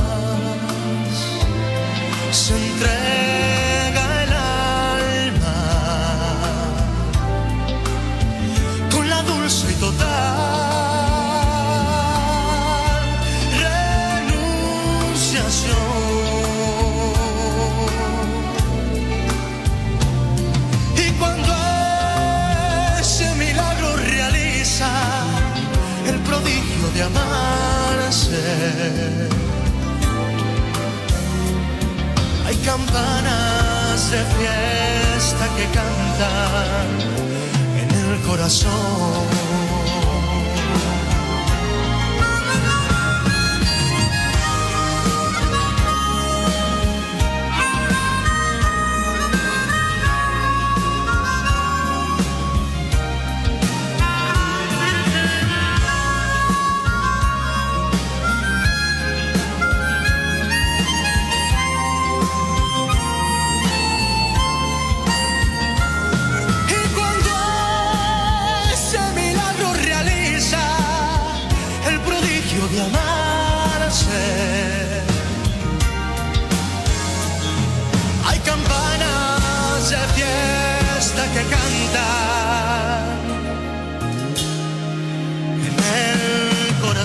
se entrega el alma con la dulce y total renunciación. Y cuando ese milagro realiza el prodigio de amarse, hay campanas de fiesta que cantan en el corazón.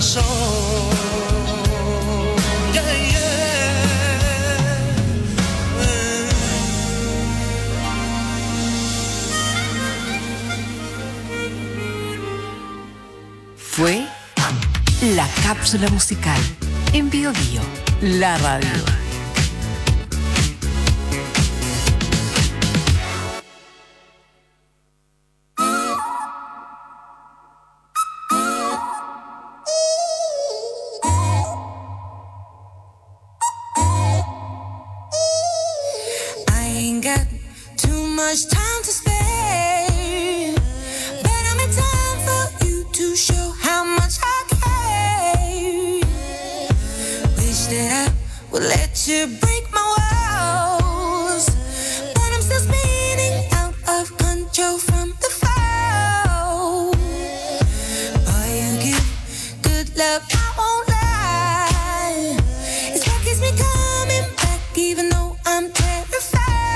corazón. Yeah, yeah. Fue la cápsula musical en Bio Bio, la radio. Much time to spare, but I'm in time for you to show how much I care. Wish that I would let you break my walls, but I'm still spinning out of control from the fall. Boy, you give good love, I won't lie. It's what keeps me coming back, even though I'm terrified.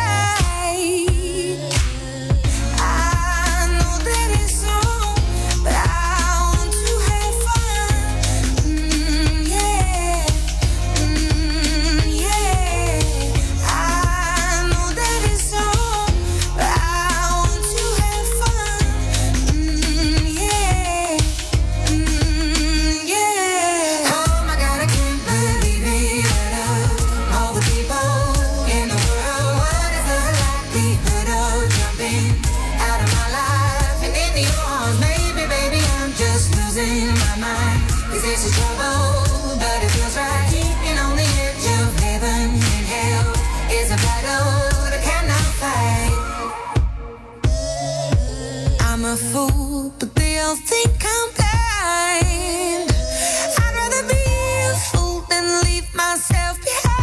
A fool, but they all think I'm blind. I'd rather be a fool than leave myself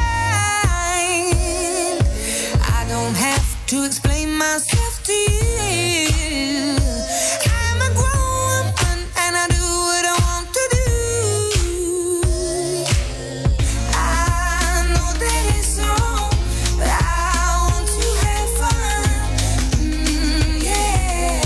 behind. I don't have to explain myself to you. I'm a grown woman and I do what I want to do. I know that it's wrong, but I want to have fun. Yeah.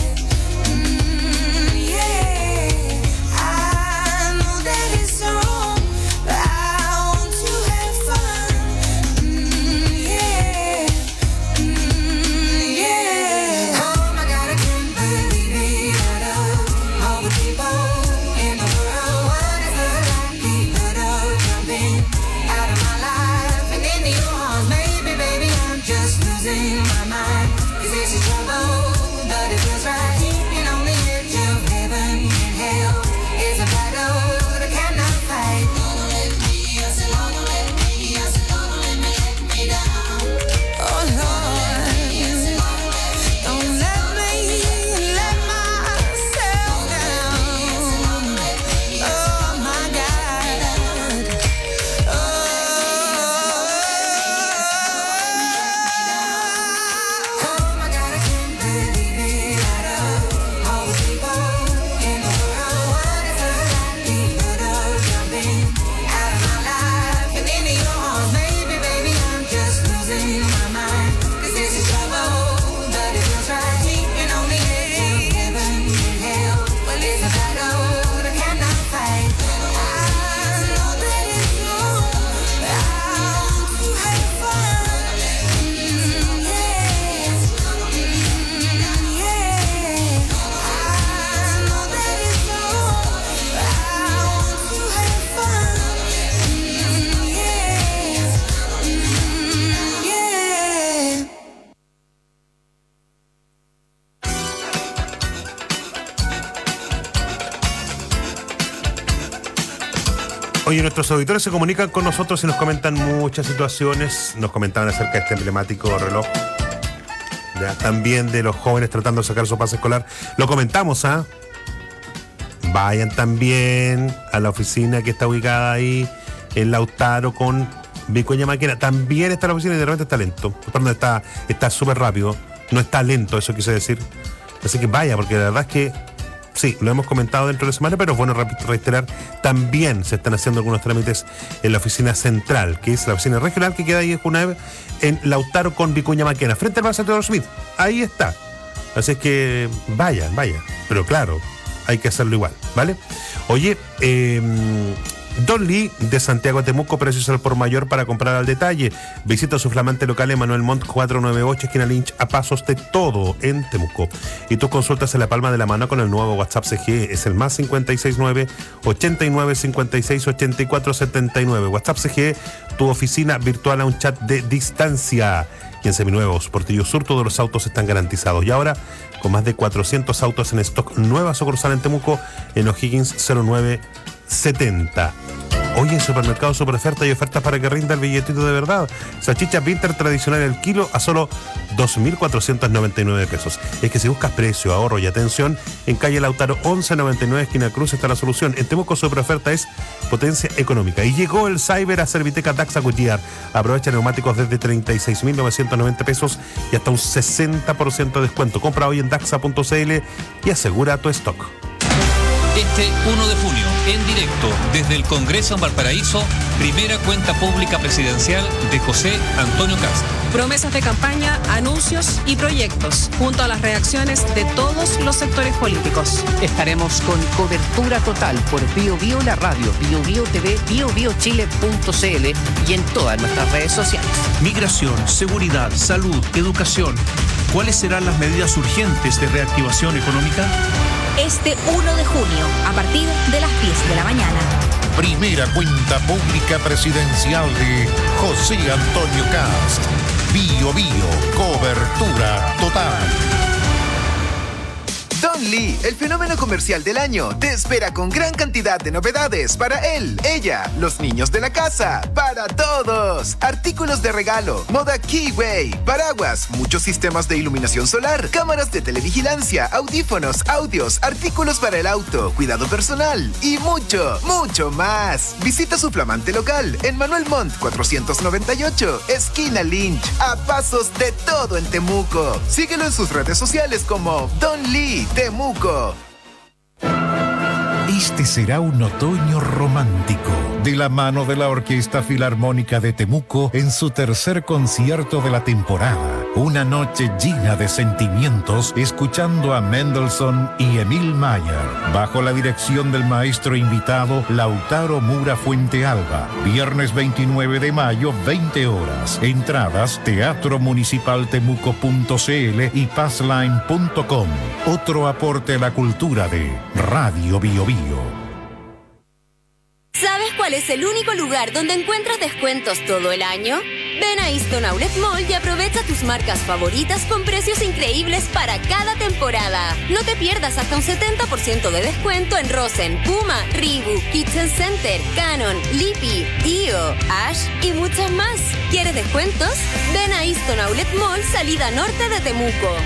Oye, nuestros auditores se comunican con nosotros y nos comentan muchas situaciones. Nos comentaban acerca de este emblemático reloj. Ya, también de los jóvenes tratando de sacar su pase escolar. Lo comentamos, ¿ah? Vayan también a la oficina que está ubicada ahí en Lautaro con Vicuña Maquena. También está la oficina y de repente está lento. Perdón, está súper rápido. No está lento, eso quise decir. Así que vaya, porque la verdad es que sí, lo hemos comentado dentro de la semana, pero es bueno reiterar, también se están haciendo algunos trámites en la oficina central, que es la oficina regional que queda ahí en Junaeve, en Lautaro con Vicuña Maquena, frente al Bar Santiago Smith. Ahí está. Así es que vaya. Pero claro, hay que hacerlo igual, ¿vale? Oye, Don Lee de Santiago a Temuco, precios al por mayor para comprar al detalle. Visita su flamante local en Manuel Montt 498, esquina Lynch, a pasos de todo en Temuco. Y tus consultas en la palma de la mano con el nuevo WhatsApp CGE. Es el más 569-8956-8479. WhatsApp CGE, tu oficina virtual a un chat de distancia. Y en Seminuevos, Portillo Sur, todos los autos están garantizados. Y ahora, con más de 400 autos en stock, nueva sucursal en Temuco, en O'Higgins 0970. Hoy en Supermercado Super Oferta y ofertas para que rinda el billetito de verdad. Salchicha Pinter tradicional el kilo a solo 2.499 pesos. Es que si buscas precio, ahorro y atención, en calle Lautaro 1199 esquina Cruz está la solución. En Temuco Super Oferta es potencia económica. Y llegó el Cyber a Serviteca Daxa Goodyear. Aprovecha neumáticos desde 36.990 pesos y hasta un 60% de descuento. Compra hoy en daxa.cl y asegura tu stock. Este 1 de junio, en directo, desde el Congreso en Valparaíso, primera cuenta pública presidencial de José Antonio Cast. Promesas de campaña, anuncios y proyectos, junto a las reacciones de todos los sectores políticos. Estaremos con cobertura total por Bio Bio, la radio, Bio Bio TV, biobiochile.cl y en todas nuestras redes sociales. Migración, seguridad, salud, educación. ¿Cuáles serán las medidas urgentes de reactivación económica? Este 1 de junio, a partir de las 10 de la mañana. Primera cuenta pública presidencial de José Antonio Cast. Bio Bio, cobertura total. Don Lee, el fenómeno comercial del año, te espera con gran cantidad de novedades para él, ella, los niños de la casa, para todos. Artículos de regalo, moda Keyway, paraguas, muchos sistemas de iluminación solar, cámaras de televigilancia, audífonos, audios, artículos para el auto, cuidado personal y mucho, mucho más. Visita su flamante local en Manuel Montt 498, esquina Lynch, a pasos de todo en Temuco. Síguelo en sus redes sociales como Don Lee Temuco. Este será un otoño romántico, de la mano de la Orquesta Filarmónica de Temuco en su tercer concierto de la temporada. Una noche llena de sentimientos, escuchando a Mendelssohn y Emil Mayer, bajo la dirección del maestro invitado Lautaro Mura Fuentealba. Viernes 29 de mayo, 20 horas. Entradas, teatromunicipaltemuco.cl y passline.com. Otro aporte a la cultura de Radio Bio Bio. ¿Sabes cuál es el único lugar donde encuentras descuentos todo el año? Ven a Easton Outlet Mall y aprovecha tus marcas favoritas con precios increíbles para cada temporada. No te pierdas hasta un 70% de descuento en Rosen, Puma, Reebok, Kitchen Center, Canon, Lippy, Dio, Ash y muchas más. ¿Quieres descuentos? Ven a Easton Outlet Mall, salida norte de Temuco.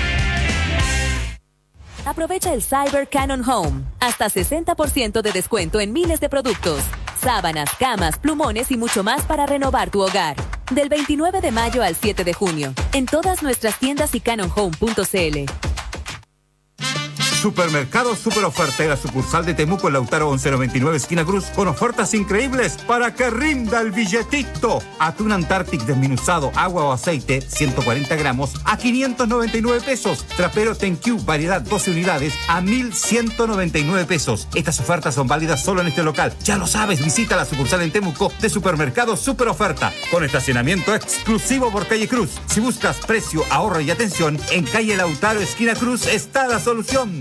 Aprovecha el Cyber Canon Home. Hasta 60% de descuento en miles de productos. Sábanas, camas, plumones y mucho más para renovar tu hogar. Del 29 de mayo al 7 de junio. En todas nuestras tiendas y canonhome.cl. Supermercado Super Oferta, la sucursal de Temuco, Lautaro 1199, esquina Cruz, con ofertas increíbles para que rinda el billetito. Atún Antarctic desmenuzado, agua o aceite, 140 gramos, a 599 pesos. Trapero Tenq, variedad 12 unidades, a 1.199 pesos. Estas ofertas son válidas solo en este local. Ya lo sabes, visita la sucursal en Temuco de Supermercado Super Oferta, con estacionamiento exclusivo por calle Cruz. Si buscas precio, ahorro y atención, en calle Lautaro, esquina Cruz, está la solución.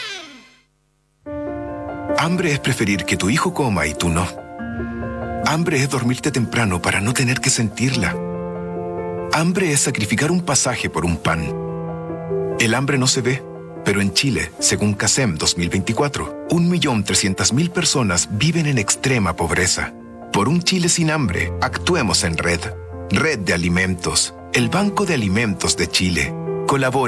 Hambre es preferir que tu hijo coma y tú no. Hambre es dormirte temprano para no tener que sentirla. Hambre es sacrificar un pasaje por un pan. El hambre no se ve, pero en Chile, según CASEM 2024, 1.300.000 personas viven en extrema pobreza. Por un Chile sin hambre, actuemos en Red. Red de Alimentos, el Banco de Alimentos de Chile. Colabora.